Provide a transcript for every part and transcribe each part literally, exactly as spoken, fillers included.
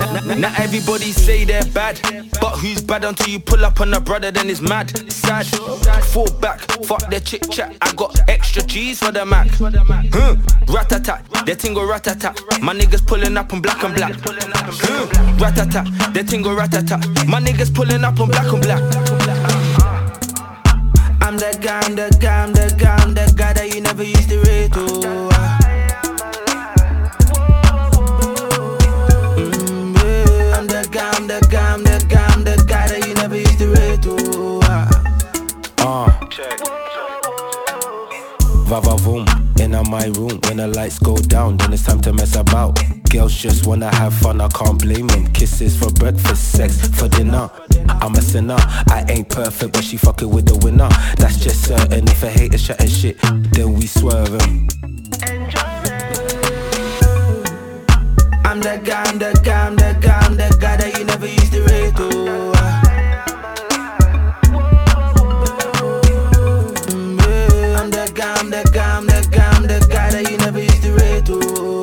Not everybody say they're bad, but who's bad until you pull up on a brother, then it's mad. It's sad. Fall back, fuck their chit chat. I got extra cheese for the Mac. Hmm. Rat-a-tat, their thing go rat-a-tat. My niggas pulling up on black and black. Hmm. Rat-a-tat, their thing go rat-a-tat. My niggas pulling up on black and black. I'm the guy, I'm the guy, I'm the guy, I'm the guy that you never used to rate to. I'm the guy, I'm the guy, I'm the guy, I'm the guy that you never used to rate to. Uh, check. Va-va-voom, in my room. When the lights go down, then it's time to mess about. Girls just wanna have fun, I can't blame them. Kisses for breakfast, sex for dinner. I'm a sinner, I ain't perfect, but she fucking with the winner. That's just certain, if a hater chatting shit, then we swerving. I'm the guy, I'm the guy, I'm the guy, I'm the guy that you never used to rate to. I'm the guy, I'm the guy, I'm the guy, I'm the guy that you never used to rate to.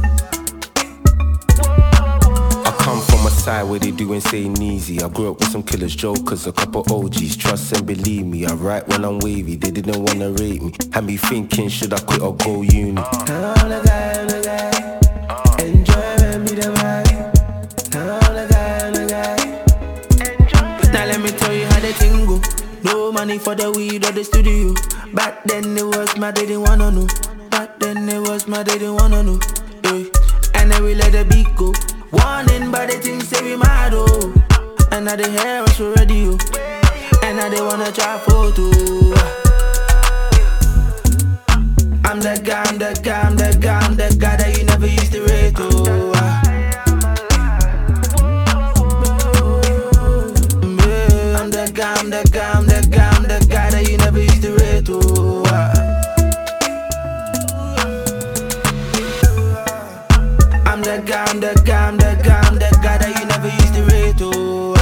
I come from a side where they do insane easy. I grew up with some killers, jokers, a couple O Gs. Trust and believe me, I write when I'm wavy. They didn't wanna rate me. Had me thinking, should I quit or go uni? I'm the guy, I'm the guy. Enjoy me the vibe. I'm the guy, I'm the guy. Now let me tell you how they thing go. No money for the weed or the studio. Back then it was my, they didn't wanna know. Back then it was my, they didn't wanna know. Yeah. And then we let the beat go. Warning, but they think say we mad, oh. And now they hear us for radio. And now they wanna try photo. I'm the guy, I'm the guy, I'm the guy, I'm the guy that you never used to rate, oh. I'm the guy, I'm the guy, I'm the guy, I'm the guy that you never used to rate, oh. I'm the guy, I'm the guy, I'm the guy, I'm the guy that you never used to rate, oh.